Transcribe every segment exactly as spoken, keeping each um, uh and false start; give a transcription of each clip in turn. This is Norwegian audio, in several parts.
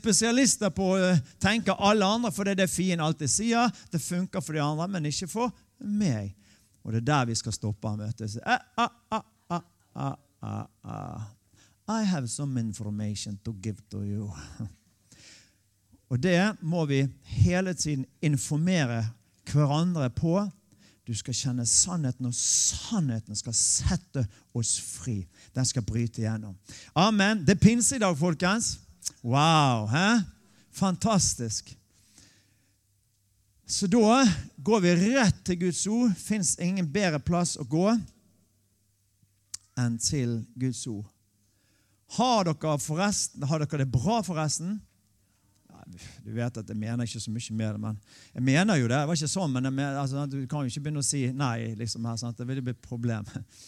spesialister på å tenke alle andre, for det er det fienden alltid sier. Det funker for de andre, men ikke for meg. Og det er der vi skal stoppe han, vet du. Ah, ah, ah, ah, ah, ah, ah. I have some information to give to you. Og det må vi hele tiden informere hverandre på. Du skal kjenne sannheten, og sannheten skal sette oss fri. Den skal bryte igjennom. Amen. Det er pinse i dag, folkens. Wow, hæ? Fantastisk. Så da går vi rett til Guds ord. Finns ingen bedre plass å gå enn til Guds ord. Har dere forresten, har dere det bra forresten? Du vet at jeg mener ikke så mye mer, men jeg mener jo det. Det var ikke sånn, men jeg mener, altså, du kan jo ikke begynne å si nei, liksom her, sant? Det vil bli et problem.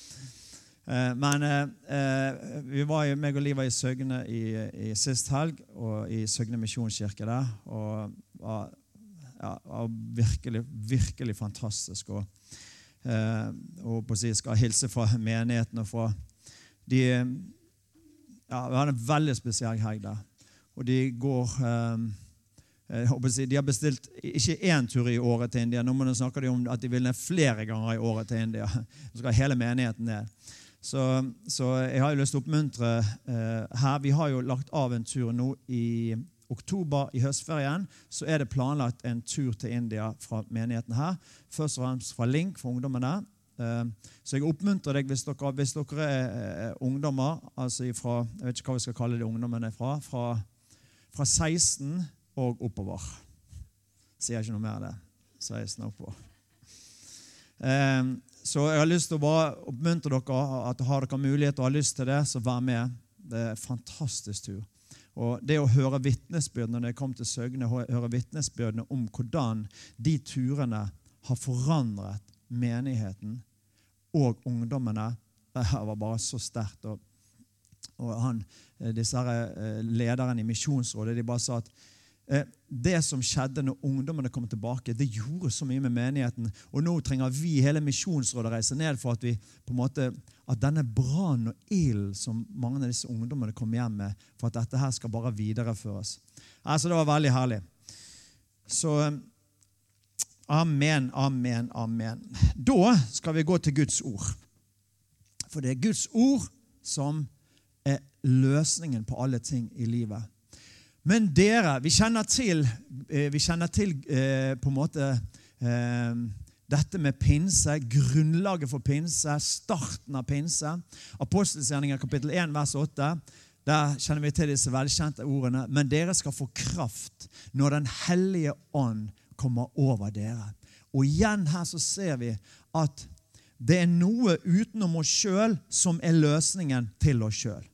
Men eh, vi var jo, meg og Liv var i Søgne i, i sist helg, og i Søgne Misjonskirke der, og var, ja, var virkelig, virkelig fantastisk, og, eh, og på å si, skal hilse fra menigheten og fra de, ja, vi hadde en veldig spesiell helg der. Og de går, um, jeg håper å si, de har bestilt ikke én tur i året til India. Nå snakker de om at de vil ned flere ganger i året til India. Så skal hele menigheten ned. Så, så jeg har jo lyst til å oppmuntre uh, her. Vi har jo lagt av en tur nå i oktober i høstferien. Så er det planlagt en tur til India fra menigheten her. Først og fremst fra Link for ungdommene. Uh, så jeg oppmuntrer deg hvis dere, hvis dere er uh, ungdommer, altså fra, jeg vet ikke hva vi skal kalle de ungdommene fra, fra Fra seksten og oppover. Sier ikke noe mer av det. seksten og oppover. Um, så jeg har lyst til å bare oppmuntre dere at har dere mulighet og har lyst til det, så vær med. Det er en fantastisk tur. Og det å høre vittnesbyrdene når jeg kom til Søgne, høre vittnesbyrdene om hvordan de turene har forandret menigheten og ungdommene, det her var bare så sterkt. Og Og han, disse her lederen i Misjonsrådet, de bare sa at eh, det som skjedde når ungdommene kom tilbake, det gjorde så mye med menigheten. Og nå trenger vi hele Misjonsrådet reise ned for at vi på en måte, at denne brann og ild som mange av disse ungdommene kom hjem med, for at dette her skal bare videreføres. Altså det var veldig herlig. Så amen, amen, amen. Da skal vi gå til Guds ord. For det er Guds ord som er løsningen på alle ting i livet. Men dere, vi kjenner til, vi kjenner til på en måte dette med pinse, grunnlaget for pinse, starten av pinse. Apostelgjerninger kapittel én, vers åtte, der kjenner vi til disse velkjente ordene. Men dere skal få kraft når den hellige ånd kommer over dere. Og igjen her så ser vi at det er noe utenom oss selv som er løsningen til oss selv.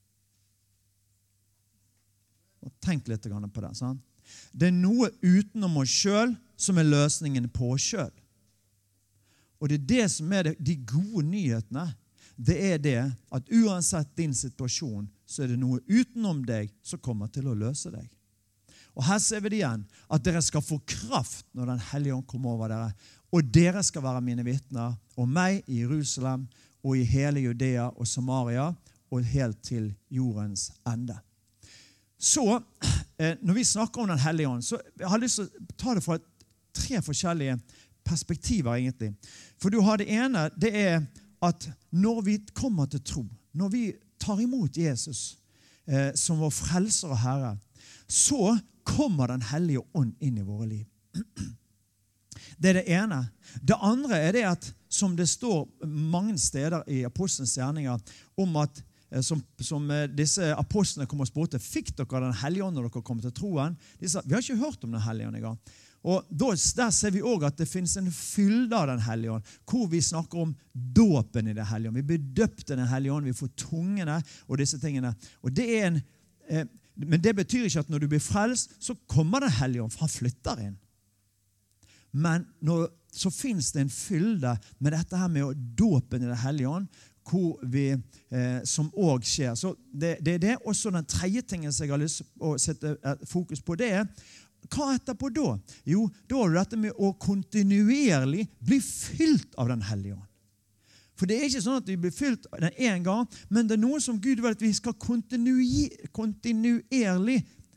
Og tenk litt på det. Sant? Det er noe utenom oss selv som er løsningen på oss selv. Og det er det som er det, de gode nyhetene. Det er det at uansett din situasjon, så er det noe utenom deg som kommer til å løse deg. Og her ser vi det igjen, at dere skal få kraft når den hellige ånd kommer over dere. Og dere skal være mine vitner, og meg i Jerusalem, og i hele Judea og Samaria, og helt til jordens ende. Så, når vi snakker om den hellige ånd, så jeg har lyst til å ta det fra tre forskjellige perspektiver egentlig. For du har det ene, det er at når vi kommer til tro, når vi tar imot Jesus eh, som vår frelser og Herre, så kommer den hellige ånd inn i våre liv. Det er det ene. Det andre er det at, som det står mange steder i Apostelens gjerninger, om at Som, som disse apostlene kom og spurte, fikk dere den hellige ånd når dere kom til troen? De sa, vi har ikke hørt om den hellige ånd i gang. Og der ser vi også at det finnes en fylde av den hellige ånd, hvor vi snakker om dåpen i den hellige ånd. Vi blir døpt i den hellige ånd, vi får tungene og disse tingene. Og det er en, eh, men det betyr ikke at når du blir frelst, så kommer den hellige ånd, for han flytter inn. Men når, så finnes det en fylde med dette her med dåpen i den hellige ånd, hvor vi, eh, som også skjer. Så det, det er det. Også den tredje tingen som jeg har lyst til å sette fokus på, det er, hva etterpå da? Jo, da er det dette med å kontinuerlig bli fylt av den hellige ånd. For det er ikke sånn at vi blir fylt den en gang, men det er noe som Gud vil at vi skal kontinuer, kontinuerlig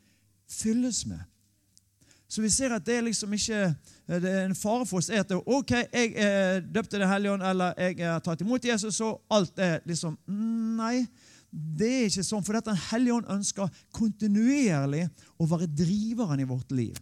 fylles med. Så vi ser at det er liksom ikke, det er en fare for oss er at det, ok, jeg er døpt i Den hellige ånd, eller jeg har tatt imot Jesus, så alt er liksom, nei, det er ikke sånn, for at Den hellige ånd ønsker kontinuerlig å være driveren i vårt liv.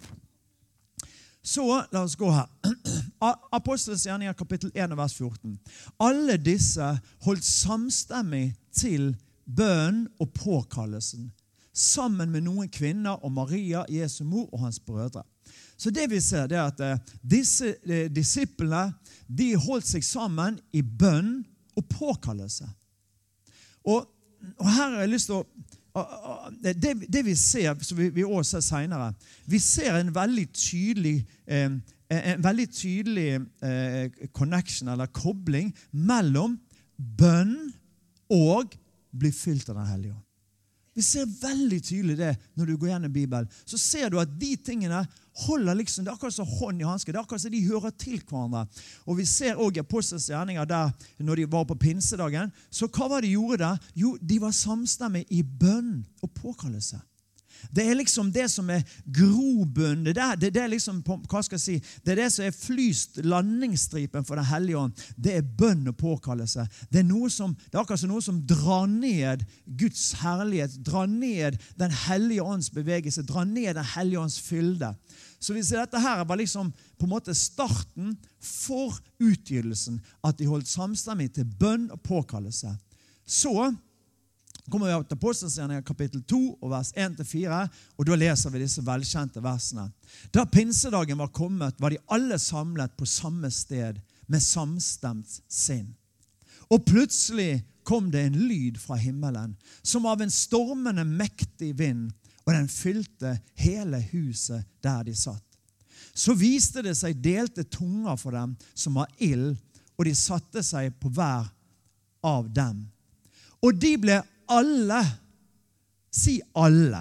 Så, la oss gå her. Apostelens gjerninger, kapittel en, vers fjorten. Alle disse holdt samstemmig til bønn og påkallelsen, sammen med noen kvinner og Maria, Jesu mor og hans brødre. Så det vi ser, det er at eh, disse eh, disiplene, de holdt seg sammen i bønn og påkallelse. Og, og her har jeg lyst til å, det, det vi ser, som vi, vi også ser senere, vi ser en veldig tydelig, eh, en veldig tydelig eh, connection, eller kobling, mellom bønn og bli fylt av Den hellige ånd. Vi ser veldig tydelig det når du går gjennom Bibelen. Så ser du at de tingene holder liksom, det er akkurat som hånd i hanske, det er akkurat som de hører til hverandre. Og vi ser også i Apostelens gjerninger der, når de var på pinsedagen, så hva var det de gjorde der? Jo, de var samstemmige i bønn og påkallelse. Det er liksom det som er grobunn, det, der, det, det er liksom, hva skal jeg si, det er det som er flyst landingsstripen for Den hellige ånd. Det er bønn og påkallelse. Det er, noe som, det er akkurat som noe som drar ned Guds herlighet, drar ned Den hellige ånds bevegelse, drar ned Den hellige ånds fylde. Så vi ser dette her var liksom på en måte starten for utgytelsen, at de holdt samstemmig til bønn og påkallelse. Så kommer vi til Apostelens gjerninger kapittel to og vers en til fire, og da leser vi disse velkjente versene. Da pinsedagen var kommet, var de alle samlet på samme sted med samstemt sinn. Og plutselig kom det en lyd fra himmelen, som av en stormende mektig vind, og den fylte hele huset der de satt. Så viste det seg delte tunger for dem som var ild, og de satte seg på hver av dem. Og de ble alle, si alle,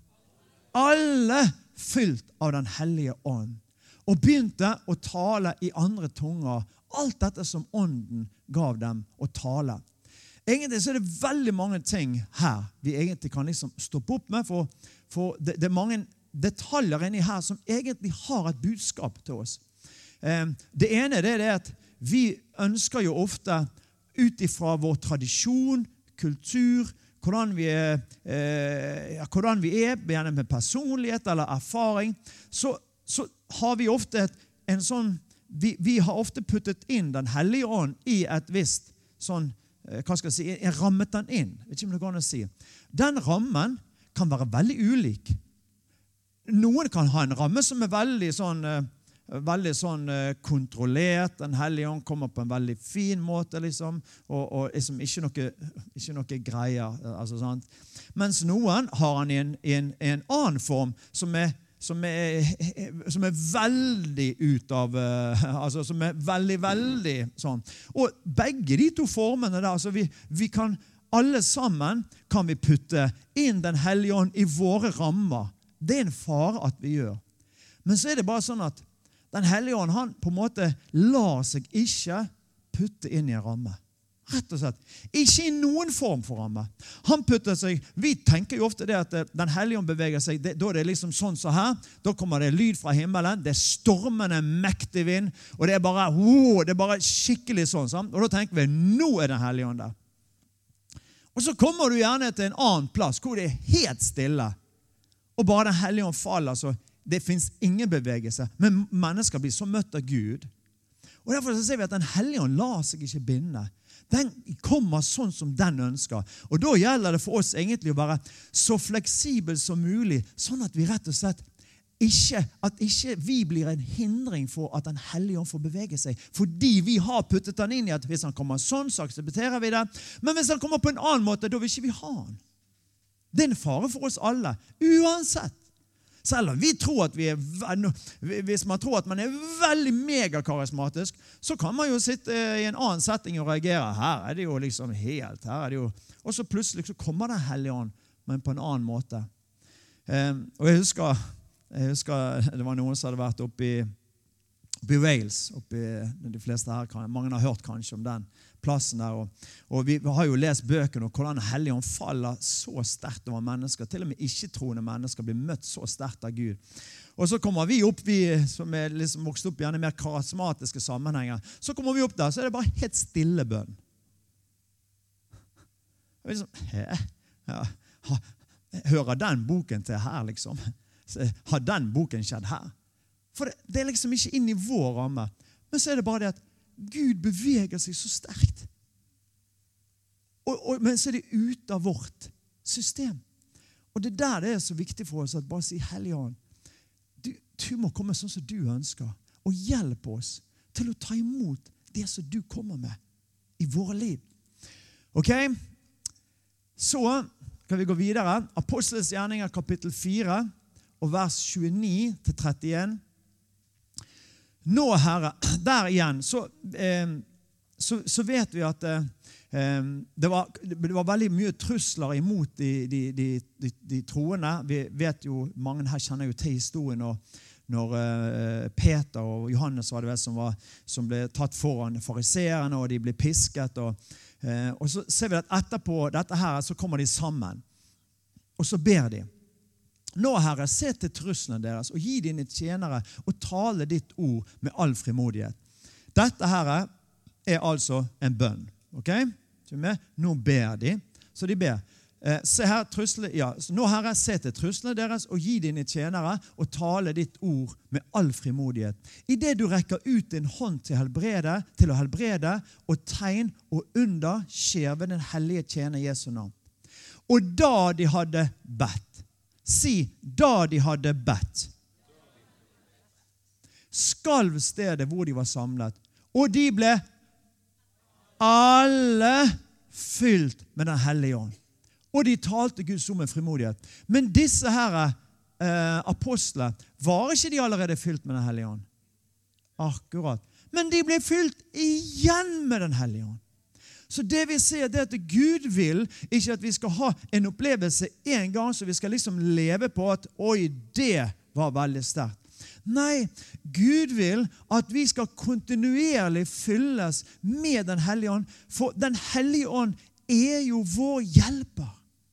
alle fylt av Den hellige ånd, og begynte å tale i andre tunger, alt dette som ånden gav dem å tale. Egentlig så er det veldig mange ting her vi egentlig kan liksom stoppe opp med, for, for det, det er mange detaljer inni her som egentlig har et budskap til oss. Eh, det ene det er det at vi ønsker jo ofte ut ifra vår tradisjon, kultur, hvordan vi er, eh, hvordan vi er gjennom personlighet eller erfaring, så, så har vi ofte et, en sånn, vi, vi har ofte puttet inn Den hellige ånd i et visst sånn, eh, hva skal jeg si, jeg rammet den inn, vet ikke om det går an å si. Den rammen kan være veldig ulik. Noen kan ha en ramme som er veldig sånn, eh, veldig sånn kontrollert. Den hellige ånd kommer på en veldig fin måte, liksom, og, og liksom ikke noe, ikke noe greier. Altså, sant? Mens noen har han i en, i en, i en annen form som er, som er, som er veldig ut av, altså som er veldig, veldig sånn. Og begge de to formene der, altså vi, vi kan, alle sammen kan vi putte inn Den hellige ånd i våre rammer. Det er en fare at vi gjør. Men så er det bare sånn at Den hellige ånd, han på en måte lar seg ikke putte inn i en ramme. Rett og slett. Ikke i noen form for ramme. Han putter seg, vi tenker jo ofte det at Den hellige ånd beveger seg, det, da er det liksom sånn så her, da kommer det lyd fra himmelen, det er stormende mektig vind, og det er bare, wow, det er bare skikkelig sånn, sant? Og da tenker vi, nå er Den hellige ånd der. Og så kommer du gjerne til en annen plass, hvor det er helt stille, og bare Den hellige ånd faller, så det finnes ingen bevegelse, men mennesker blir så møtt av Gud. Og derfor så ser vi at Den hellige ånd lar seg ikke binde. Den kommer sånn som den ønsker. Og da gjelder det for oss egentlig å være så fleksibel som mulig, sånn at vi rett og slett ikke, at ikke vi blir en hindring for at Den hellige ånd får bevege seg. Fordi vi har puttet den inn i at hvis han kommer sånn, så aksepterer vi det. Men hvis han kommer på en annen måte, da vil ikke vi ha han. Det er en fare for oss alle, uansett. Selv om vi tror at vi er, hvis man tror at man er veldig megakarismatisk, så kan man jo sitte i en annen setting og reagere. Her er det jo liksom helt, her er det jo, og så plutselig så kommer Den hellige ånd, men på en annen måte. Um, og jeg husker, jeg husker, det var noen som hadde vært oppe i, oppe i Wales, oppe i, de fleste her kan, mange har hørt kanskje om den plassen der, og, og vi har jo lest bøkene, og hvordan Helligånd faller så sterkt over mennesker, til og med ikke-troende mennesker blir møtt så sterkt av Gud. Og så kommer vi opp, vi som er liksom vokst opp i gjerne mer karismatiske sammenhenger, så kommer vi opp der, så er det bare helt stille bønn. Og liksom, hæ? Ja, ha, hører den boken til her, liksom? Har den boken skjedd her? For det, det er liksom ikke inn i vår ramme. Men så er det bare det at Gud beveger seg så sterkt. Og, og, men så er det ut av vårt system. Og det der det er så viktig for oss at bare si, Helligånd, du, du må komme sånn som du ønsker, og hjelpe oss til å ta imot det som du kommer med i våre liv. Ok? Så kan vi gå videre. Apostles gjerninger kapittel fire, og vers tjueni til trettien. Nå, Herre, der igjen, så, eh, så, så vet vi at eh, det, var, det var veldig mye trusler imot de, de, de, de, de troende. Vi vet jo, mange her kjenner jo til historien når, når eh, Peter og Johannes var det vel, som, var, som ble tatt foran fariserene, og de ble pisket. Og, eh, og så ser vi at etterpå dette her, så kommer de sammen, og så ber de. Nå, Herre, se til truslene deres, og gi dine tjenere, og tale ditt ord med all frimodighet. Dette, Herre, er altså en bønn. Ok? Nå ber de. Så de ber. Eh, se her, trusle, ja. Nå, Herre, se til truslene deres, og gi dine tjenere, og tale ditt ord med all frimodighet. I det du rekker ut din hånd til, helbrede, til å helbrede, og tegn og under skjer ved den hellige tjener Jesu navn. Og da de hadde bedt, si, da de hadde bedt, skalv stedet hvor de var samlet, og de ble alle fylt med den hellige ånd. Og de talte Guds ord med frimodighet. Men disse her eh, apostler, var ikke de allerede fylt med den hellige ånd? Akkurat. Men de ble fylt igjen med den hellige ånd. Så det vi ser det er at Gud vil ikke at vi skal ha en opplevelse en gang, så vi skal liksom leve på at, oi, det var veldig sterkt. Nei, Gud vil at vi skal kontinuerlig fylles med den hellige ånd, for den hellige ånd er jo vår hjelper.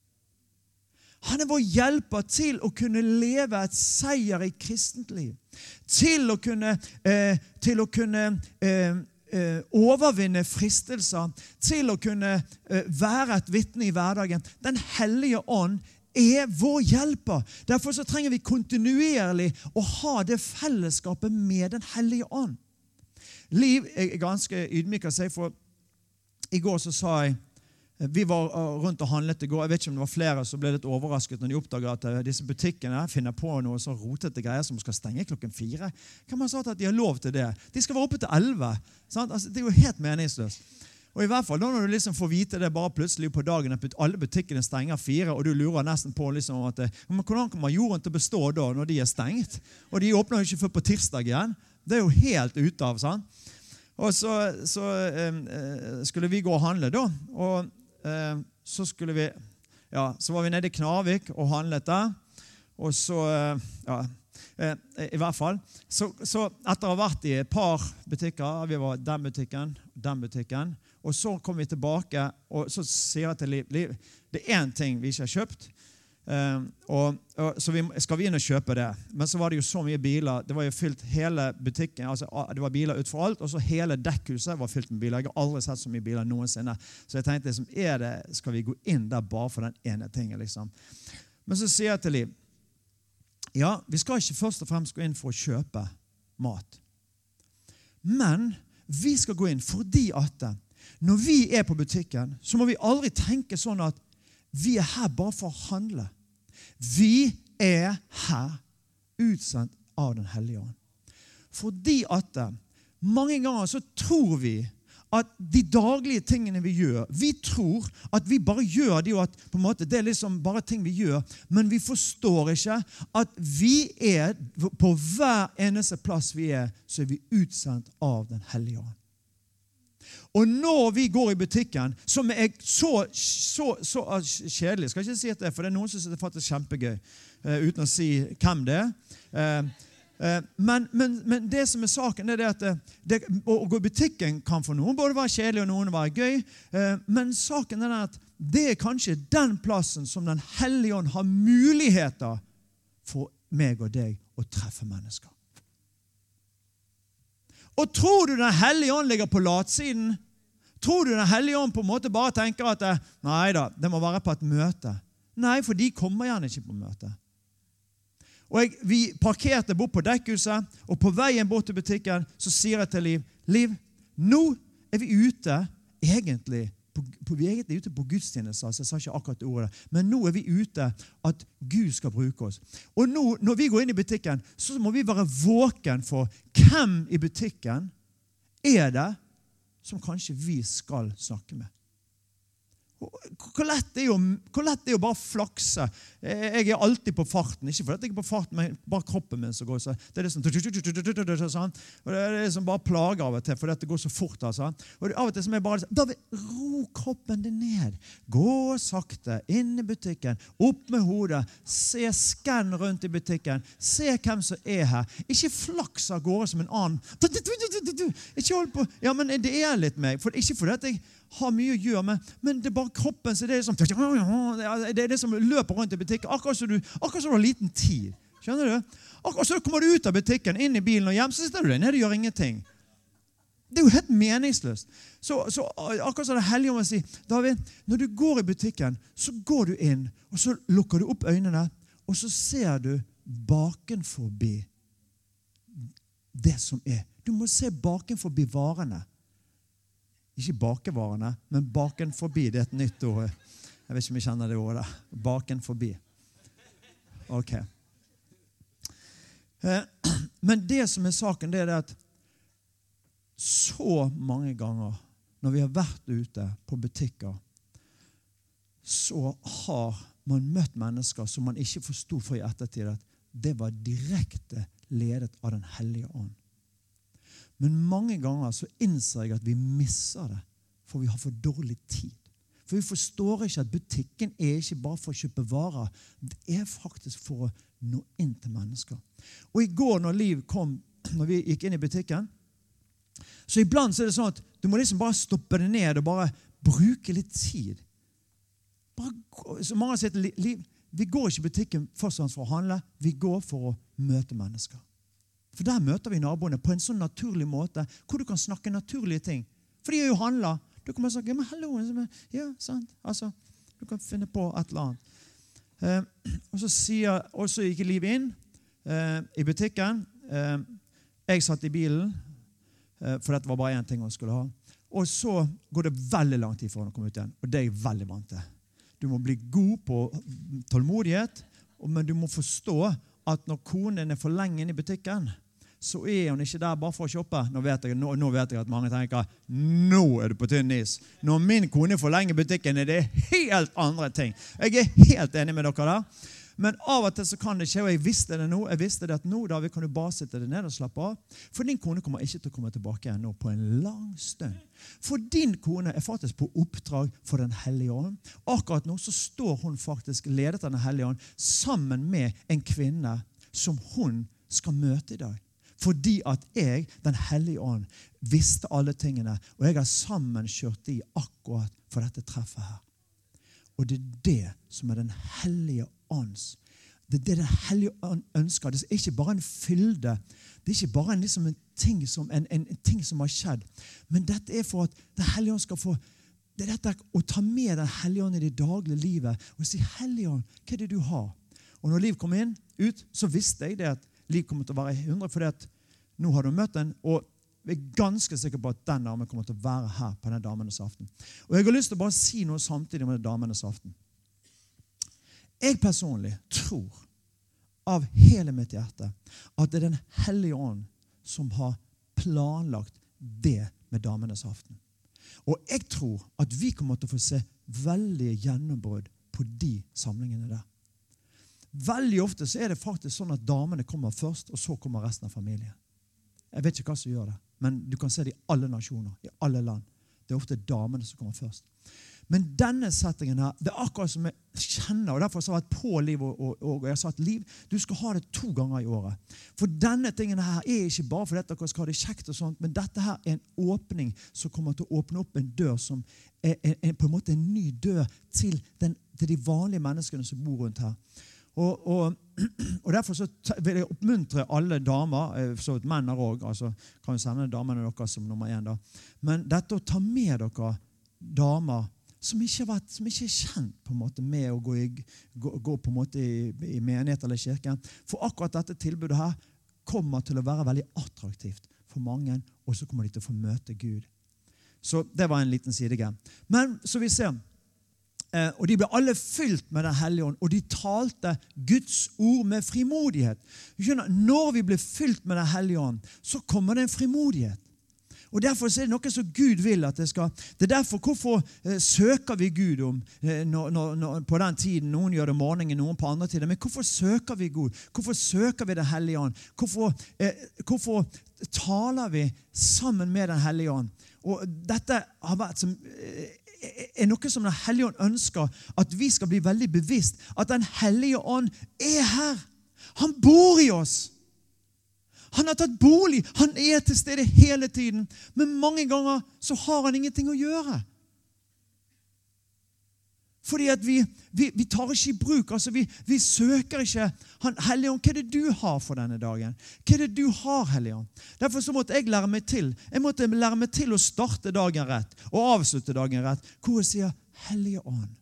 Han er vår hjelper til å kunne leve et seier i kristent liv, til å kunne, eh, til å kunne eh, overvinne fristelser, til å kunne være et vitne i hverdagen. Den hellige ånd er vår hjelper. Derfor så trenger vi kontinuerlig å ha det fellesskapet med den hellige ånd. Liv er ganske ydmyk av seg, for i går så sa jeg, vi var rundt og handlet i går, jeg vet ikke om det var flere som ble litt overrasket når de oppdaget at disse butikkene finner på noe så rotete greier som skal stenge klokken fire. Kan man si at de har lov til det? De skal være oppe til elleve. Altså, det er jo helt meningsløst. Og i hvert fall, når du liksom får vite det bare plutselig på dagen at alle butikkene stenger fire, og du lurer nesten på liksom at men hvordan kommer jorden til å bestå da når de er stengt? Og de åpner jo ikke før på tirsdag igjen. Det er jo helt ute av, sant? Og så, så eh, skulle vi gå og handle da, og eh, så skulle vi, ja, så var vi nede i Knarvik og handlet der, og så, eh, ja, eh, i hvert fall, så, så etter å ha vært i et par butikker, vi var den butikken, den butikken, og så kom vi tilbake, og så sier jeg til Liv, Liv, det er en ting vi ikke har kjøpt, Uh, og, og, så vi, skal vi inn og kjøpe det. Men så var det jo så mye biler. Det var jo fylt hele butikken, altså, det var biler ut for alt, og så hele dekkhuset var fylt med biler. Jeg har aldri sett så mye biler noensinne. Så jeg tenkte, liksom, er det, skal vi gå inn der bare for den ene tingen? Liksom. Men så sier jeg til Liv, ja, vi skal ikke først og fremst gå inn for å kjøpe mat. Men vi skal gå inn fordi at når vi er på butikken, så må vi aldri tenke sånn at vi er her bare for å handle. Vi er her utsendt av den hellige ånd. Fordi at mange ganger så tror vi at de daglige tingene vi gjør, vi tror at vi bare gjør det, og at på en måte det er liksom bare ting vi gjør, men vi forstår ikke at vi er på hver eneste plass vi er, så er vi utsendt av den hellige ånd. Og når vi går i butikken, som er så, så, så kjedelig, skal jeg ikke si at det er, for det er noen som synes det er faktisk kjempegøy, uh, uten å si hvem det er. Uh, Men, men, men det som er saken er det at det, å gå i butikken kan for noen både være kjedelig og noen være gøy. Men saken er at det er kanskje den plassen som den hellige ånd har muligheter for meg og deg å treffe mennesker. Og tror du den hellige ånd ligger på latsiden? Tror du den hellige ånd på en måte bare tenker at nei da, det må være på et møte? Nei, for de kommer gjerne ikke på møte. Og jeg, vi parkerte bort på dekkhuset, og på veien bort til butikken så sier jeg til Liv, Liv, nå er vi ute egentlig På, på, vi er egentlig ute på gudstjeneste, altså jeg sa ikke akkurat ordet, men nå er vi ute at Gud skal bruke oss. Og nå, når vi går inn i butikken, så må vi være våken for hvem i butikken er det som kanskje vi skal snakke med. Hvor lett det er å, hvor lett det er å bare flakse. Jeg er alltid på farten. Ikke fordi jeg er på farten, men bare kroppen min som går. Så det er liksom sånn. Og det er liksom bare plager av og til, fordi det går så fort. Altså. Og av og til som jeg bare da vil ro kroppen din ned. Gå sakte inn i butikken. Opp med hodet. Se skann rundt i butikken. Se hvem som er her. Ikke flaks av gårde som en annen. Ikke hold på. Ja, men det er litt meg. For, ikke fordi at jeg har mye å gjøre med, men det er bare kroppen, så det er, som, det er det som løper rundt i butikken, akkurat som du, akkurat som du har liten tid. Skjønner du? Akkurat så kommer du ut av butikken, inn i bilen og hjem, så sitter du der nede og gjør ingenting. Det er jo helt meningsløst. Så, så akkurat som det hellige om å si, David, når du går i butikken, så går du inn, og så lukker du opp øynene, og så ser du baken forbi det som er. Du må se baken forbi varene. Ikke bakevarene, men baken forbi. Det er et nytt ord. Jeg vet ikke om jeg kjenner det ordet der. Baken forbi. Ok. Men det som er saken, det er det at så mange ganger når vi har vært ute på butikker, så har man møtt mennesker som man ikke forstod for i ettertid at det var direkte ledet av den hellige ånd. Men mange ganger så innser jeg at vi misser det, for vi har for dårlig tid. For vi forstår ikke at butikken er ikke bare for å kjøpe varer, det er faktisk for å nå inn til mennesker. Og i går når Liv kom, når vi gikk inn i butikken, så iblant så er det sånn at du må liksom bare stoppe det ned og bare bruke litt tid. Bare, så mange har sett, Liv, vi går ikke i butikken først og fremst for å handle, vi går for å møte mennesker. For der møter vi naboene på en sånn naturlig måte, hvor du kan snakke naturlige ting. For de er jo handler. Du kan bare snakke, men hallo, ja, sant. Altså, du kan finne på et eller annet. Eh, og så sier, og så gikk Liv inn eh, i butikken. Eh, jeg satt i bilen, eh, for dette var bare en ting hun skulle ha. Og så går det veldig lang tid før hun kommer ut igjen, og det er jeg veldig vant til. Du må bli god på tålmodighet, men du må forstå at når konen er for lenge inn i butikken, så er hun ikke der bare for å shoppe. Nå vet jeg, nå, nå vet jeg at mange tenker, nå er du på tynn is. Når min kone er for lenge i butikken, er det helt andre ting. Jeg er helt enig med dere der. Men av og til så kan det skje, og jeg visste det nå. Jeg visste det at nå, David, kan du bare sitte deg ned og slappe av. For din kone kommer ikke til å komme tilbake igjen nå på en lang stund. For din kone er faktisk på oppdrag for den hellige ånd. Akkurat nå så står hun faktisk ledet av den hellige ånd sammen med en kvinne som hun skal møte i dag. Fordi at jeg, den hellige ånd, visste alle tingene, og jeg har sammenkjørt de akkurat for dette treffet her. Og det er det som er den hellige ånds. Det er det den hellige ånd ønsker. Det er ikke bare en fylde. Det er ikke bare en, liksom en, ting som, en, en, en ting som har skjedd. Men dette er for at den hellige ånd skal få, det er dette å ta med den hellige ånd i det daglige livet, og si, hellige ånd, hva er det du har? Og når Liv kom inn, ut, så visste jeg det at Liv kommer til å være hundre, fordi at nå har du møtt den, og jeg er ganske sikker på at den damen kommer til å være her på denne damenes aften. Og jeg har lyst til å bare si noe samtidig med damenes aften. Jeg personlig tror av hele mitt hjerte at det er den hellige ånd som har planlagt det med damenes aften. Og jeg tror at vi kommer til å få se veldig gjennombrudd på de samlingene der. Veldig ofte så er det faktisk sånn at damene kommer først, og så kommer resten av familien. Jeg vet ikke hva som gjør det, men du kan se det i alle nasjoner, i alle land. Det er ofte damene som kommer først. Men denne settingen her, det er akkurat som jeg kjenner, og derfor har jeg vært på Liv, og, og, og jeg har sagt, Liv, du skal ha det to ganger i året. For denne tingen her er ikke bare for dette dere skal ha det kjekt og sånt, men dette her er en åpning som kommer til å åpne opp en dør som er, er, er på en måte en ny dør til, den, til de vanlige menneskene som bor rundt her. Og, og, og derfor så vil jeg oppmuntre alle damer, så et menn er også, altså kan jo sende damene dere som nummer én da, men dette å ta med dere damer som ikke, vært, som ikke er kjent på en måte med å gå, i, gå, gå på en måte i, i menighet eller kirken, for akkurat dette tilbudet her kommer til å være veldig attraktivt for mange, og så kommer de til å få møte Gud. Så det var en liten sidegren. Men så vi ser, Eh, og de ble alle fylt med den hellige ånd, og de talte Guds ord med frimodighet. Når vi blir fylt med den hellige ånd, så kommer det en frimodighet. Og derfor er det noe som Gud vil at det skal. Det er derfor hvorfor eh, søker vi Gud om eh, når, når, på den tiden. Noen gjør det om morgenen, noen på andre tider. Men hvorfor søker vi Gud? Hvorfor søker vi den hellige ånd? Hvorfor, eh, hvorfor taler vi sammen med den hellige ånd? Og dette har vært som... Eh, er noe som den hellige ånd ønsker at vi skal bli veldig bevisst at den hellige ånd er her. Han bor i oss. Han har tatt bolig. Han er til stede hele tiden. Men mange ganger så har han ingenting å gjøre. Fordi at vi, vi, vi tar ikke i bruk, altså vi, vi søker ikke han, Hellige ånd, hva er det du har for denne dagen? Hva er det du har, Hellige ånd? Derfor så måtte jeg lære meg til, jeg måtte lære meg til å starte dagen rett, og avslutte dagen rett, hvor jeg sier, Hellige ånd,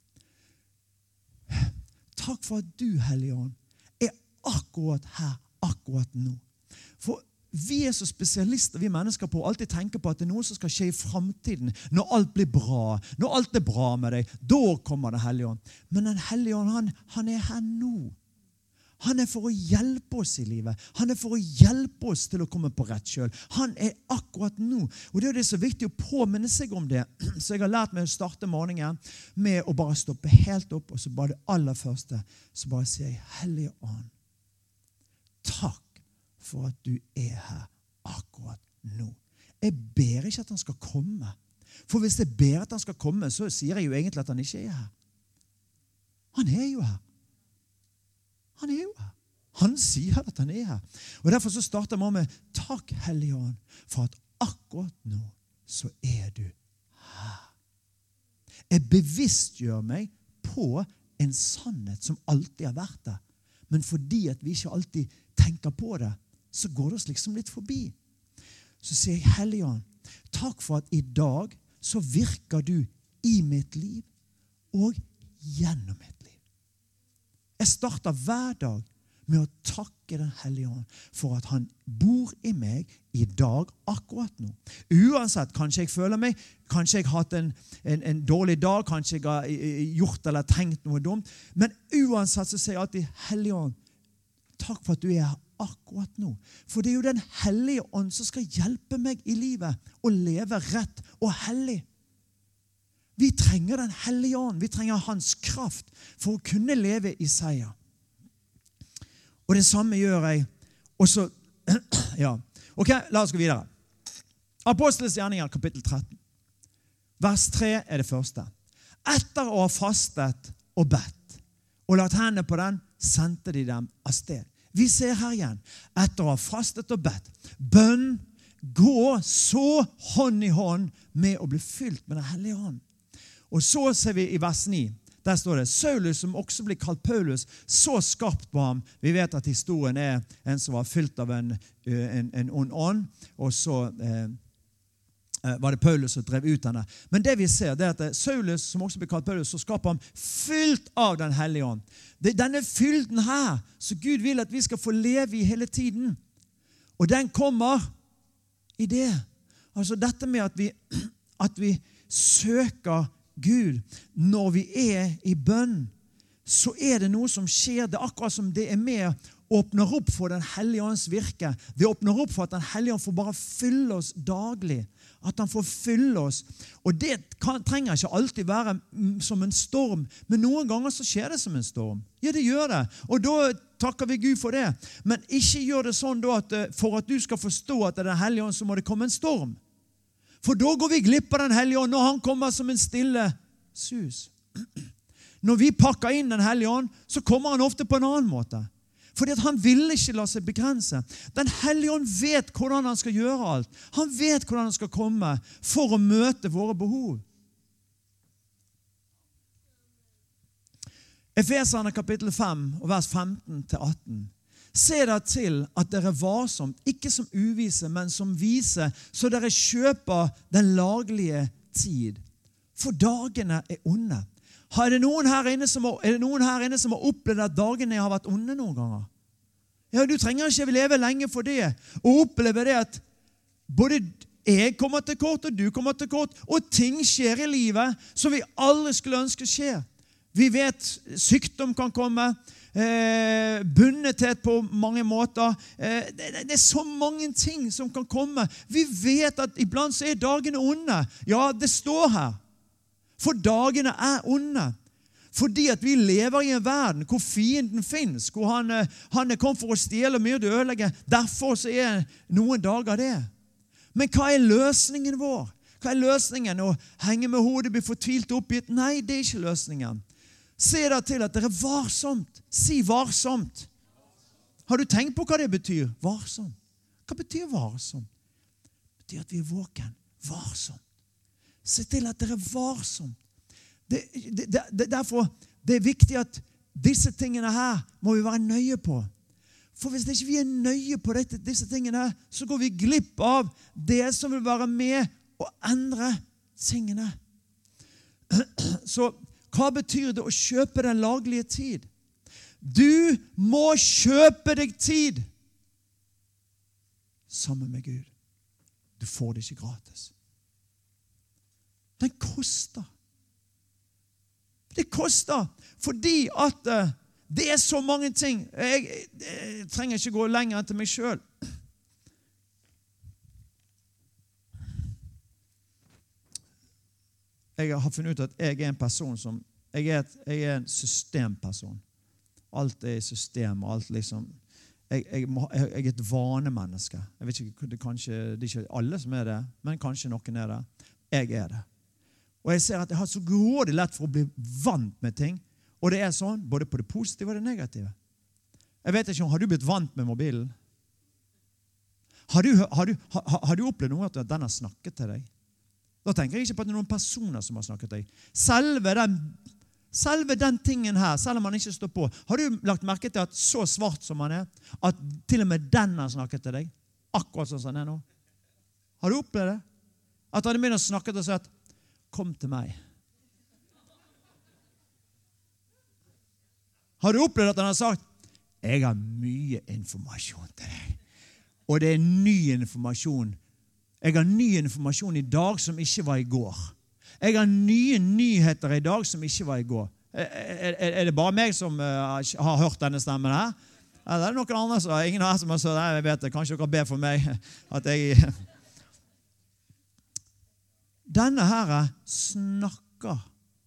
takk for at du, Hellige ånd, er akkurat her, akkurat nå. For vi er så spesialister, vi mennesker, på å alltid tenke på at det er noe som skal skje i fremtiden. Når alt blir bra, når alt er bra med deg, da kommer det Hellige ånd. Men den Hellige ånd, han, han er her nå. Han er for å hjelpe oss i livet. Han er for å hjelpe oss til å komme på rett selv. Han er akkurat nå. Og det er det så viktig å påminne seg om det. Så jeg har lært meg å starte morgenen med å bare stoppe helt opp, og så bare det aller første, så bare sier jeg, Hellige ånd, takk for at du er her akkurat nå. Jeg ber ikke at han skal komme. For hvis jeg ber at han skal komme, så sier jeg jo egentlig at han ikke er her. Han er jo her. Han er jo her. Han sier at han er her. Og derfor så starter man med, takk Hellige ånd, for at akkurat nå så er du her. Jeg bevisstgjør meg på en sannhet som alltid har vært der. Men fordi at vi ikke alltid tenker på det, så går det oss liksom litt forbi. Så sier jeg, Hellige ånd, takk for at i dag så virker du i mitt liv og gjennom mitt liv. Jeg starter hver dag med å takke den Hellige ånd for at han bor i meg i dag akkurat nå. Uansett, kanskje jeg føler meg, kanskje jeg har hatt en, en, en dårlig dag, kanskje jeg har gjort eller tenkt noe dumt, men uansett så sier jeg alltid, Hellige ånd, takk for at du er her akkurat nå. For det er jo den hellige ånd som skal hjelpe meg i livet å leve rett og hellig. Vi trenger den hellige ånd. Vi trenger hans kraft for å kunne leve i seier. Og det samme gjør jeg. Og så, ja. Ok, la oss gå videre. Apostlenes gjerninger, kapittel tretten. Vers tre er det første. Etter å ha fastet og bedt, og lagt hendene på den, sendte de dem av sted. Vi ser her igjen, etter å ha fastet og bedt, bønn, gå så hånd i hånd med å bli fylt med den hellige ånd. Og så ser vi i vers ni, der står det, Saulus, som også blir kalt Paulus, så skarpt på ham. Vi vet at historien er en som var fylt av en, en, en ond ånd, og så eh, var det Paulus som drev ut henne. Men det vi ser, det er at Saulus, som også blir kalt Paulus, så skaper ham fylt av den hellige ånd. Det er denne fylden her, så Gud vil at vi skal få leve i hele tiden. Og den kommer i det. Altså dette med at vi, at vi søker Gud når vi er i bønn, så er det noe som skjer. Det er akkurat som det er med åpner opp for den hellige ånds virke. Det åpner opp for at den hellige ånd får bare fylle oss daglig. At han får fylle oss. Og det kan, trenger ikke alltid være som en storm, men noen ganger så skjer det som en storm. Ja, det gjør det. Og da takker vi Gud for det. Men ikke gjør det sånn da at for at du skal forstå at det er den hellige ånd, så må det komme en storm. For da går vi glipp av den hellige ånd når han kommer som en stille sus. Når vi pakker inn den hellige ånd, så kommer han ofte på en annen måte. Fordi at han vil ikke la seg begrense. Den hellige ånd vet hvordan han skal gjøre alt. Han vet hvordan han skal komme for å møte våre behov. Efeserne kapittel fem, og vers femten til atten. Se da til at dere er varsomt, ikke som uvise, men som vise, så dere kjøper den laglige tid. For dagene er onde. Er det noen her inne som har, er det noen her inne som har opplevd at dagene har vært onde noen ganger? Ja, du trenger ikke leve lenge for det, og oppleve det at både jeg kommer til kort, og du kommer til kort, og ting skjer i livet som vi aldri skulle ønske skjer. Vi vet sykdom kan komme, eh, bunnethet på mange måter. Eh, det, det er så mange ting som kan komme. Vi vet at iblant så er dagene onde. Ja, det står her. For dagene er onde. Fordi at vi lever i en verden hvor fienden finnes, hvor han, han er kommet for å stjele og myrde og ødelegge. Derfor så er noen dager det. Men hva er løsningen vår? Hva er løsningen? Å henge med hodet, bli fortvilt oppgitt? Nei, det er ikke løsningen. Se da til at dere er varsomt. Si varsomt. Har du tenkt på hva det betyr? Varsomt. Hva betyr varsomt? Det betyr at vi er våken. Varsomt. Se til at dere er varsomt. Det, det, det, derfor det er viktig at disse tingene her må vi være nøye på. For hvis ikke vi er nøye på dette, disse tingene her, så går vi glipp av det som vil være med å endre tingene. Så hva betyr det å kjøpe den laglige tid? Du må kjøpe deg tid sammen med Gud. Du får det ikke gratis. Den koster. Det koster fordi at uh, det er så mange ting. Jeg, jeg, jeg trenger ikke gå lenger enn til meg selv. Jeg har funnet ut at jeg er en person som, jeg er, et, jeg er en systemperson. Alt er i system, og alt liksom, jeg, jeg, jeg er et vanemenneske. Jeg vet ikke, det, kanskje, det er ikke alle som er det, men kanskje noen er det. Jeg er det. Og jeg ser at jeg har så grådig lett for å bli vant med ting, og det er sånn, både på det positive og det negative. Jeg vet ikke om, har du blitt vant med mobilen? Har du, har du, har, har du opplevd noe at den har snakket til deg? Da tenker jeg ikke på at det er noen personer som har snakket til deg. Selve den, selve den tingen her, selv om man ikke står på, har du lagt merke til at så svart som man er, at til og med den har snakket til deg, akkurat sånn som den er nå? Har du opplevd det? At han begynner å snakke til seg at kom til meg. Har du opplevd at han har sagt jeg har mye informasjon til deg, og det er ny informasjon. Jeg har ny informasjon i dag som ikke var i går. Jeg har nye nyheter i dag som ikke var i går. Er, er, er det bare meg som uh, har hørt denne stemmen her? Eller er det noen andre som, ingen her som har sagt, jeg vet det, kanskje dere ber for meg at jeg... Denne herre snakker.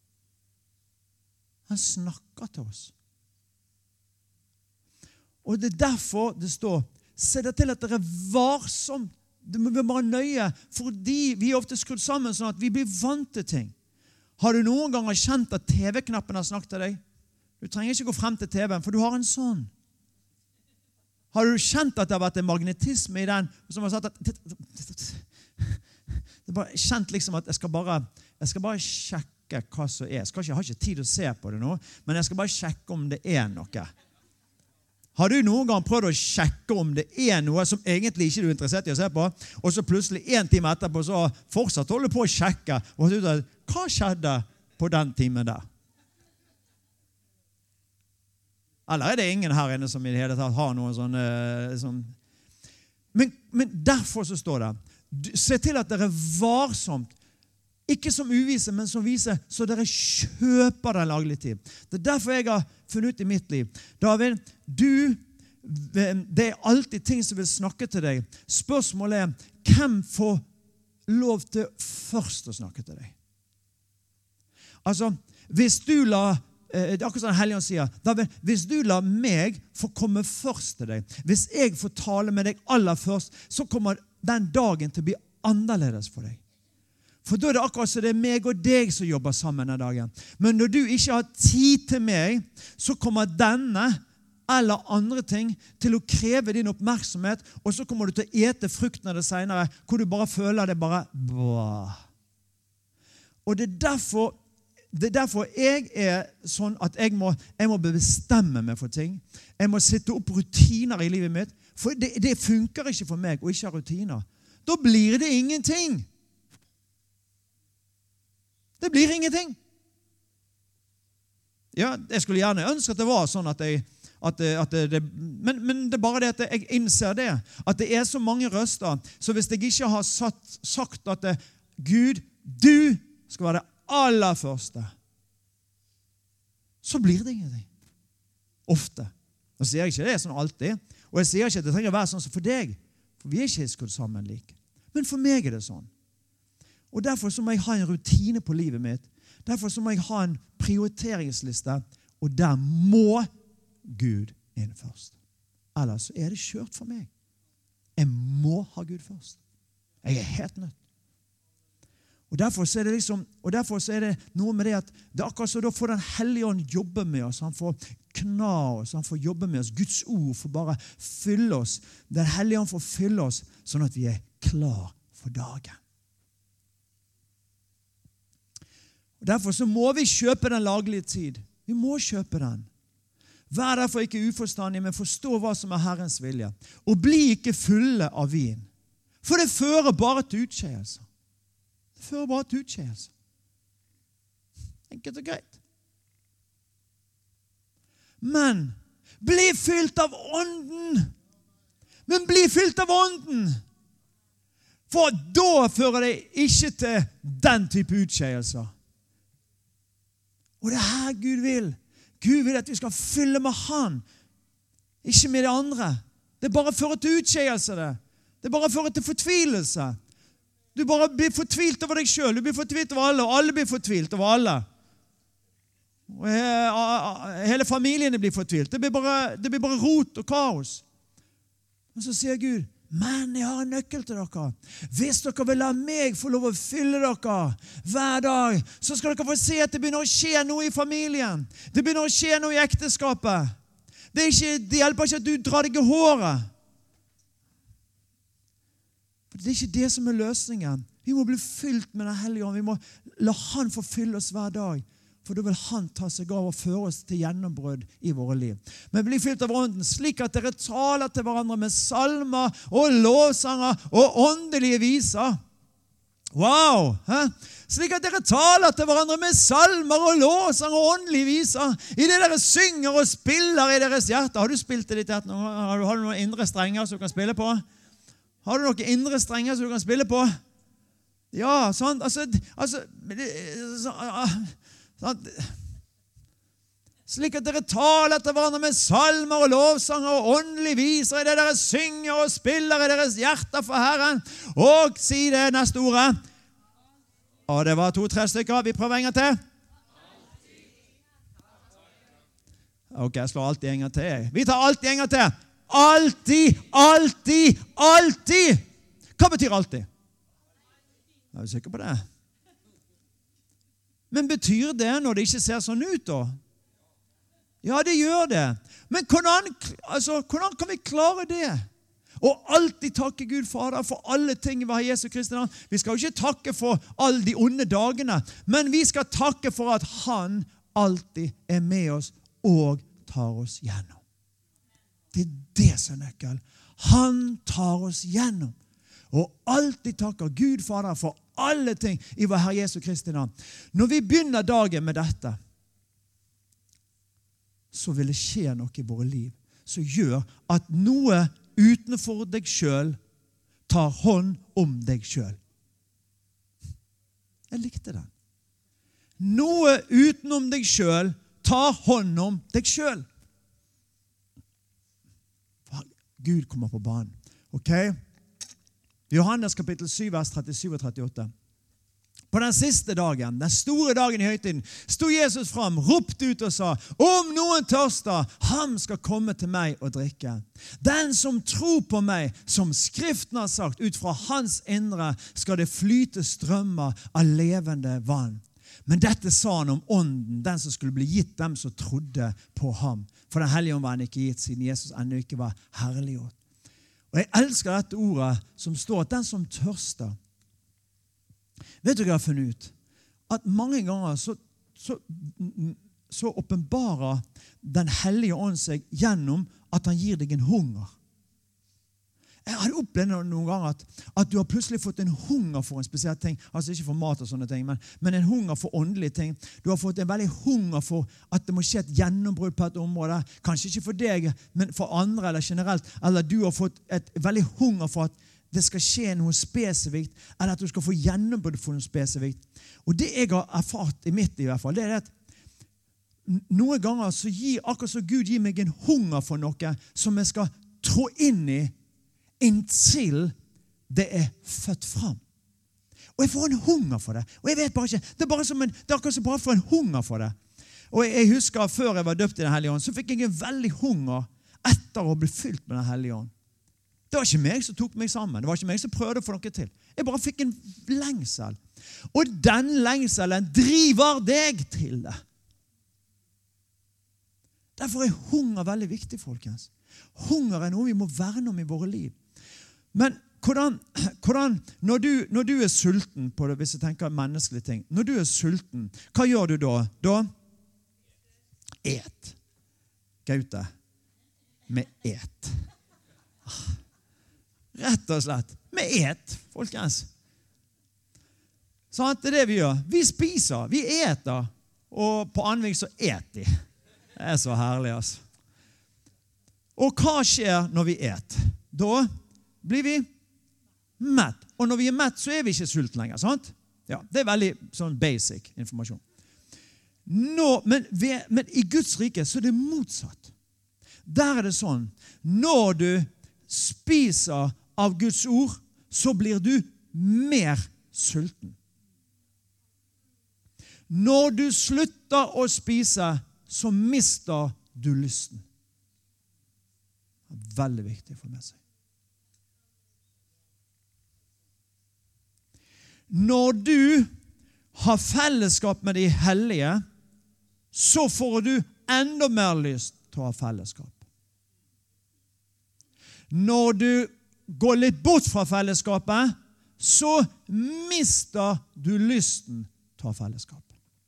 Han snakker til oss. Og det er derfor det står, se det til at dere er varsomt. Det må være nøye, fordi vi er ofte skrudd sammen sånn at vi blir vant til ting. Har du noen ganger kjent at T V-knappen har snakket til deg? Du trenger ikke gå frem til T V-en, for du har en sånn. Har du kjent at det har vært en magnetisme i den, som har sagt at... Det er bare kjent liksom at jeg skal bare, jeg skal bare sjekke hva som er. Jeg, skal ikke, jeg har ikke tid å se på det nå, men jeg skal bare sjekke om det er noe. Har du noen gang prøvd å sjekke om det er noe som egentlig ikke du er interessert i å se på, og så plutselig en time etterpå så fortsatt holder du på å sjekke, og så ut, hva skjedde på den timen der? Eller er det ingen her inne som i det hele tatt har noe sånn... sånn men, men derfor så står det, se til at dere er varsomt, ikke som uvise, men som vise, så dere kjøper den laglige tid. Det er derfor jeg har funnet ut i mitt liv. David, du, det er alltid ting som vil snakke til deg. Spørsmålet er, hvem får lov til først å snakke til deg? Altså, hvis du la, det er akkurat sånn Helligånd sier, David, hvis du lar meg få komme først til deg, hvis jeg får tale med deg aller først, så kommer den dagen til å bli annerledes for deg. For da er det akkurat så det er meg og deg som jobber sammen denne dagen. Men når du ikke har tid til meg, så kommer denne eller andre ting til å kreve din oppmerksomhet, og så kommer du til å ete frukten av det senere, hvor du bare føler det bare bra. Og det er derfor, det er derfor jeg er sånn at jeg må, jeg må bestemme meg for ting. Jeg må sette opp rutiner i livet mitt, for det, det funker ikke for meg å ikke ha rutiner. Da blir det ingenting. Det blir ingenting. Ja, jeg skulle gjerne ønske at det var sånn at jeg At det, at det, men, men det er bare det at jeg innser det, at det er så mange røster, så hvis jeg ikke har satt, sagt at det, Gud, du skal være det aller første, så blir det ingenting. Ofte. Nå sier jeg ikke det sånn alltid, og jeg sier ikke at det trenger å være sånn som for deg, for vi er ikke skutt sammen like. Men for meg er det sånn. Og derfor så må jeg ha en rutine på livet mitt. Derfor så må jeg ha en prioriteringsliste, og der må Gud inn først. Ellers er det kjørt for meg. Jeg må ha Gud først. Jeg er helt nødt. Og derfor så er det liksom, og derfor så er det noe med det at det er akkurat så da får den hellige ånd jobbe med oss. Han får kna oss, han får jobbe med oss. Guds ord får bare fylle oss. Den hellige ånd får fylle oss sånn at vi er klar for dagen. Og derfor så må vi kjøpe den laglige tid. Vi må kjøpe den. Vær derfor ikke uforstandig, men forstå hva som er Herrens vilje. Og bli ikke fulle av vin. For det fører bare til utskeielse. Det fører bare til utskeielse. Enkelt og greit. Men bli fylt av ånden. Men bli fylt av ånden. For da fører det ikke til den type utskeielse. Og det er her Gud vil. Gud vil at vi skal fylle med Han, ikke med det andre. Det bare fører til utskeielse det. Det bare fører til fortvilelse. Du bare blir fortvilt over deg selv. Du blir fortvilt over alle, og alle blir fortvilt over alle. Og hele familiene blir fortvilt. Det blir bare, det blir bare rot og kaos. Og så sier Gud, men jeg har en nøkkel til dere. Hvis dere vil la meg få lov å fylle dere hver dag, så skal dere få se at det begynner å skje noe i familien. Det begynner å skje noe i ekteskapet. Det, er ikke, det hjelper ikke at du drar deg i håret. For det er ikke det som er løsningen. Vi må bli fylt med den hellige ånd. Vi må la Han få fylle oss hver dag. For da vil Han ta seg av og føre oss til gjennombrud i våre liv. Men bli fylt av ånden, slik at dere taler til hverandre med salmer og lovsanger og åndelige viser. Wow! Hæ? Slik at dere taler til hverandre med salmer og lovsanger og åndelige viser. I det dere synger og spiller i deres hjerte. Har du spilt i ditt hjerte? Har du, har du noen indre strenger som du kan spille på? Har du noen indre strenger som du kan spille på? Ja, sant? Altså, altså det, så, Sånn. Slik at dere taler til hverandre med salmer og lovsanger og åndelige viser i det dere synger og spiller i deres hjerter for Herren. Og si det neste ordet. Og det var to-tre stykker. Vi prøver en gang til. Ok, jeg slår alltid en gang til. Vi tar alltid en gang til. Alltid, alltid, alltid. Hva betyr alltid? Er du sikker på det? Men betyr det når det ikke ser sånn ut da? Ja, det gjør det. Men hvordan, altså, hvordan kan vi klare det? Og alltid takke Gud Fader for alle ting ved Jesu Kristi navn. Vi skal jo ikke takke for alle de onde dagene, men vi skal takke for at Han alltid er med oss og tar oss gjennom. Det er det som er nøkkelen. Han tar oss gjennom. Og alltid takker Gud Fader for alle ting i vår Herre Jesu Kristi navn. Når vi begynner dagen med dette, så vil det skje noe i våre liv som gjør at noe utenfor deg selv tar hånd om deg selv. Jeg likte den. Noe utenom deg selv tar hånd om deg selv. Gud kommer på banen. Ok? Johannes kapittel syv, vers trettisju og trettiåtte. På den siste dagen, den store dagen i høytiden, stod Jesus fram, ropte ut og sa, om noen tørster, han skal komme til meg og drikke. Den som tror på meg, som Skriften har sagt, ut fra hans indre skal det flyte strømmer av levende vann. Men dette sa han om ånden, den som skulle bli gitt dem som trodde på ham. For den hellige ånd var han ikke gitt, siden Jesus ennå ikke var herliggjort. Og jeg elsker dette ordet som står, at den som tørster. Vet du hva jeg har funnet ut? At mange ganger så, så, så åpenbarer den hellige ånd seg gjennom at han gir deg en hunger. Jeg har opplevd noen ganger at, at du har plutselig fått en hunger for en spesiell ting, altså ikke for mat og sånne ting, men, men en hunger for åndelige ting. Du har fått en veldig hunger for at det må skje et gjennombrudd på et område, kanskje ikke for deg, men for andre eller generelt, eller du har fått et veldig hunger for at det skal skje noe spesifikt, eller at du skal få gjennombrudd for noe spesifikt. Og det jeg har erfart i mitt i hvert fall, det er at noen ganger så gir, akkurat så Gud gir meg en hunger for noe som jeg skal trå inn i inntil det er født fram. Og jeg får en hunger for det. Og jeg vet bare ikke, det er, bare som en, det er akkurat så bare for en hunger for det. Og jeg, jeg husker før jeg var døpt i Den hellige ånd, så fikk jeg en veldig hunger etter å bli fylt med Den hellige ånd. Det var ikke meg som tok meg sammen. Det var ikke meg som prøvde å få noe til. Jeg bare fikk en lengsel. Og den lengselen driver deg til det. Derfor er hunger veldig viktig, folkens. Hunger er noe vi må verne om i våre liv. Men hvordan, hvordan når, du, når du er sulten på det, hvis jeg tenker menneskelige ting, når du er sulten, hva gjør du da? Da? Et. Gaute. Med et. Rett og slett. Med et, folkens. Sånn, det er det vi gjør. Vi spiser, vi eter, og på Anvik så et de. Det er så herlig, altså. Og hva skjer når vi et? Da blir vi mett. Og når vi er mett, så er vi ikke sulten lenger, sant? Ja, det er veldig sånn basic informasjon. Nå, men, ved, men i Guds rike så er det motsatt. Der er det sånn, når du spiser av Guds ord, så blir du mer sulten. Når du slutter å spise, så mister du lysten. Veldig viktig for meg å si. Når du har fellesskap med de hellige, så får du enda mer lyst til å ha fellesskap. Når du går litt bort fra fellesskapet, så mister du lysten til å ha fellesskap.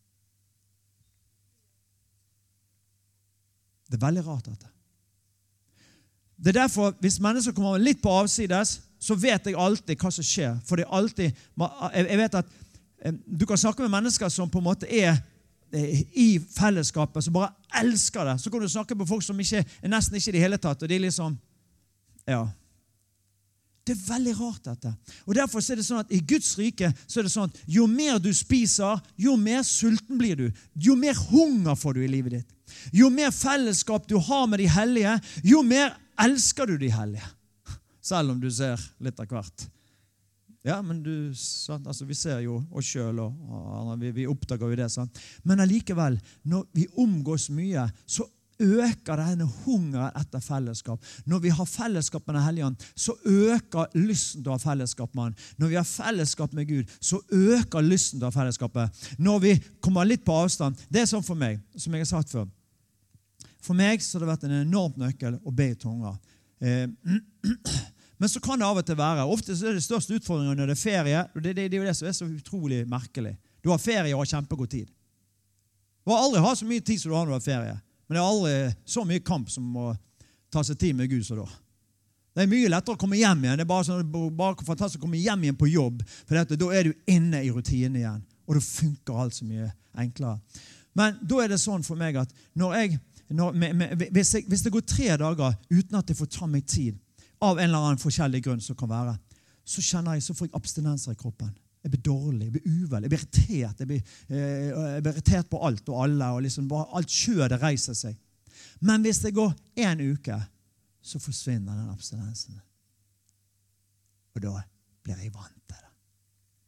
Det er veldig rart dette. Det er derfor, hvis mennesker kommer litt på avsides, så vet jeg alltid hva som skjer. For det er alltid, jeg vet at du kan snakke med mennesker som på en måte er i fellesskapet, som bare elsker det. Så kan du snakke med folk som ikke, er nesten ikke i det hele tatt, og de er liksom, ja. Det er veldig rart dette. Og derfor er det sånn at i Guds rike så er det sånn at jo mer du spiser, jo mer sulten blir du. Jo mer hunger får du i livet ditt. Jo mer fellesskap du har med de hellige, jo mer elsker du de hellige. Selv om du ser litt av hvert. Ja, men du, sant? Altså, vi ser jo oss selv, og, og vi, vi oppdager jo det. Sant? Men allikevel, når vi omgås mye, så øker denne hungeren etter fellesskap. Når vi har fellesskap med Den hellige ånd, så øker lysten til å ha fellesskap med han. Når vi har fellesskap med Gud, så øker lysten til å ha fellesskapet. Når vi kommer litt på avstand, det er sånn for meg, som jeg har sagt før. For meg så har det vært en enormt nøkkel å be i tunger. Eh, men så kan det av og til være, ofte så er det største utfordringen når det er ferie, og det, det, det er jo det som er så utrolig merkelig. Du har ferie og har kjempegod tid. Du har aldri hatt så mye tid som du har når du har ferie. Men det er aldri så mye kamp som å ta seg tid med Gud så da. Det er mye lettere å komme hjem igjen. Det er bare, sånn, bare fantastisk å komme hjem igjen på jobb, for dette, da er du inne i rutinen igjen, og da funker alt så mye enklere. Men da er det sånn for meg at når jeg, når, med, med, hvis, jeg, hvis det går tre dager uten at jeg får ta meg tid, av en eller annen forskjellig grunn som kan være, så kjenner jeg, så får jeg abstinenser i kroppen. Jeg blir dårlig, jeg blir uvel, jeg blir irritert, jeg blir, eh, jeg blir irritert på alt og alle, og liksom bare alt kjødet reiser seg. Men hvis det går en uke, så forsvinner den abstinensen. Og da blir jeg vant til det.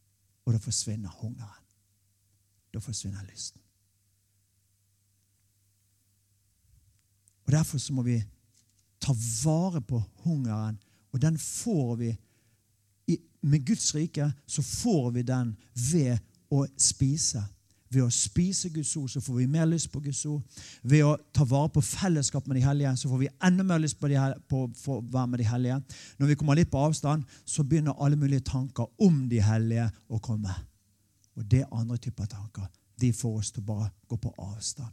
og da forsvinner hungeren. Da forsvinner lysten. Og derfor så må vi ta vare på hungeren, og den får vi i, med Guds rike, så får vi den ved å spise. Ved å spise Guds ord, så får vi mer lyst på Guds ord. Ved å ta vare på fellesskap med de hellige, så får vi enda mer lyst på, de, på, på å være med de hellige. Når vi kommer litt på avstand, så begynner alle mulige tanker om de hellige å komme. Og det er andre typer tanker. De får oss til å bare gå på avstand.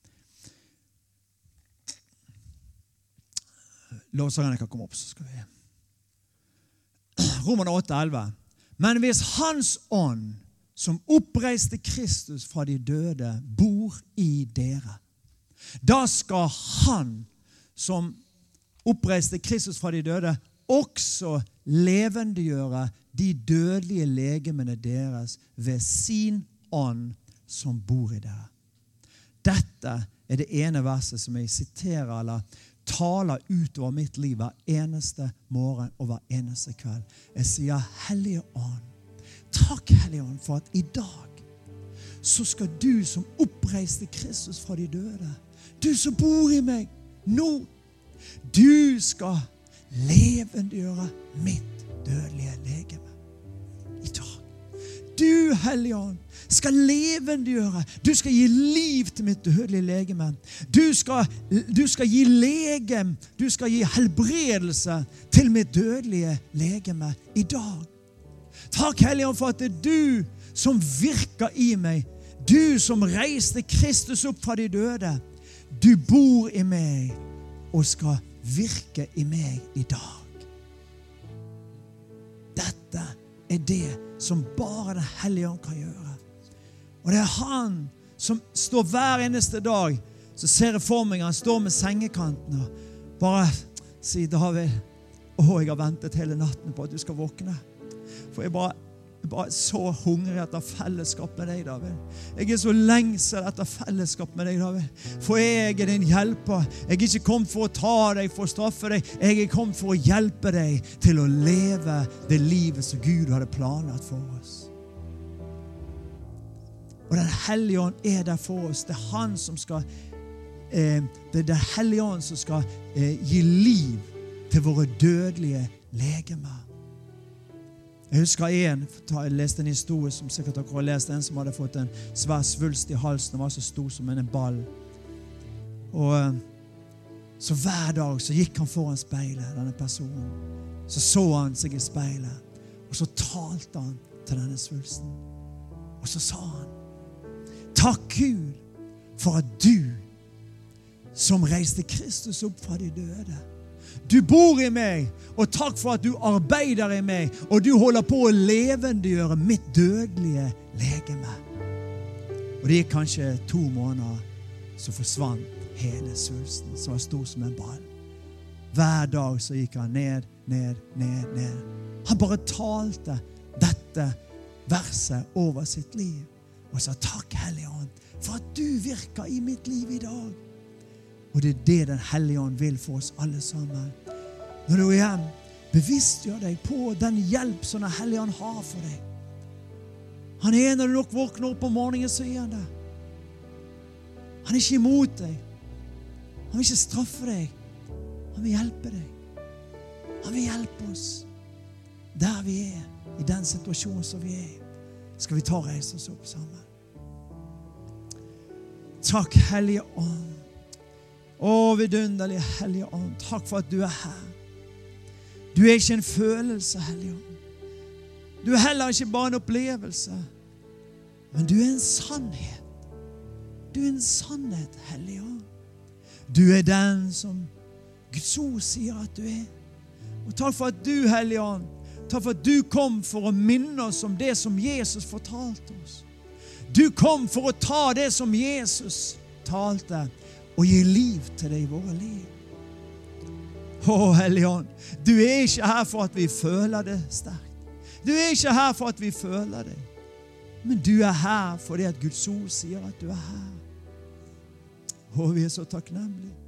Lovsangerne kan komme opp, så skal vi. Romerne åtte elleve. Men hvis hans ånd, som oppreiste Kristus fra de døde, bor i dere, da skal han, som oppreiste Kristus fra de døde, også levendegjøre de dødelige legemene deres ved sin ånd som bor i dere. Dette er det ene verset som jeg siterer eller taler ut over mitt liv hver eneste morgen og hver eneste kveld. Jeg sier, Hellige Ånd, takk Hellige Ånd for at i dag så skal du som oppreiste Kristus fra de døde, du som bor i meg nå, du skal levendegjøre mitt dødelige legeme i dag. Du, Hellige Ånd, skal levendegjøre. Du skal gi liv til mitt dødelige legeme. Du skal, du skal gi legem. Du skal gi helbredelse til mitt dødelige legeme i dag. Takk, Hellige Ånd, for at det er du som virker i meg. Du som reiste Kristus opp fra de døde. Du bor i meg og skal virke i meg i dag. Dette er det som bare den Hellige Ånd kan gjøre. Og det er han som står hver eneste dag, så ser jeg for meg, han står med sengekanten og bare sier, David, å, jeg har ventet hele natten på at du skal våkne. For jeg bare, jeg bare er så hungrig etter fellesskap med deg, David. Jeg er så lengsel etter fellesskap med deg, David. For jeg er din hjelper. Jeg er ikke kommet for å ta deg, for å straffe deg. Jeg er kommet for å hjelpe deg til å leve det livet som Gud hadde planlagt for oss. Og den Hellige Ånd er der for oss. Det er han som skal, eh, det er den Hellige Ånd som skal eh, gi liv til våre dødelige legemer. Jeg husker en, jeg leste en historie som sikkert dere har lest, en som hadde fått en svær svulst i halsen, og var så stor som en ball. Og eh, så hver dag så gikk han foran speilet, denne personen. Så så han seg i speilet, og så talte han til denne svulsten. Og så sa han, takk Gud for at du som reiste Kristus opp fra de døde. Du bor i meg, og takk for at du arbeider i meg, og du holder på å levendegjøre mitt dødelige legeme. Og det gikk kanskje to måneder, så forsvant hele svulsten, som var stor som en ball. Hver dag så gikk han ned, ned, ned, ned. Han bare talte dette verset over sitt liv. Og sa, takk Hellige Ånd, for at du virker i mitt liv i dag. Og det er det den Hellige Ånd vil for oss alle sammen. Når du er hjem, bevisstgjør deg på den hjelp som den Hellige Ånd har for deg. Han er når du nok våkner opp om morgenen, så er han det. Han er ikke imot deg. Han vil ikke straffe deg. Han vil hjelpe deg. Han vil hjelpe oss der vi er, i den situasjonen som vi er. Skal vi ta og reise oss opp sammen? Takk, Hellige Ånd. Å, vidunderlige Hellige Ånd. Takk for at du er her. Du er ikke en følelse, Hellige Ånd. Du er heller ikke bare en opplevelse. Men du er en sannhet. Du er en sannhet, Hellige Ånd. Du er den som Guds ord sier at du er. Og takk for at du, Hellige Ånd, takk for at du kom for å minne oss om det som Jesus fortalte oss. Du kom for å ta det som Jesus talte, og gi liv til det i våre liv. Å, Hellige Ånd, du er ikke her for at vi føler det sterkt. Du er ikke her for at vi føler det. Men du er her fordi at Guds ord sier at du er her. Å, vi er så takknemlige.